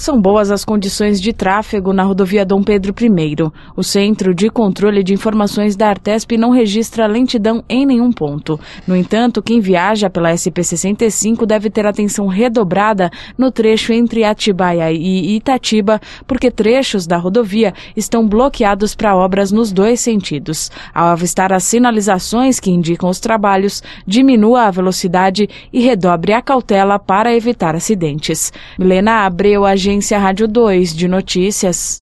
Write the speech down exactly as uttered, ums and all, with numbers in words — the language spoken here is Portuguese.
São boas as condições de tráfego na rodovia Dom Pedro I. O Centro de Controle de Informações da Artesp não registra lentidão em nenhum ponto. No entanto, quem viaja pela S P sessenta e cinco deve ter atenção redobrada no trecho entre Atibaia e Itatiba, porque trechos da rodovia estão bloqueados para obras nos dois sentidos. Ao avistar as sinalizações que indicam os trabalhos, diminua a velocidade e redobre a cautela para evitar acidentes. Milena Abreu, Agência Rádio dois de Notícias.